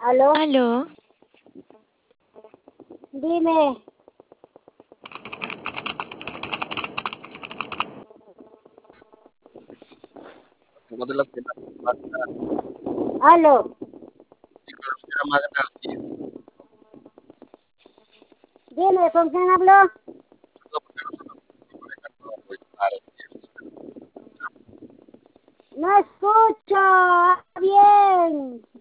¿Aló? Aló, Dime. Tengo de las que más ¿Aló? era más grande. Dime, ¿con quién habló? No escucho. Bien.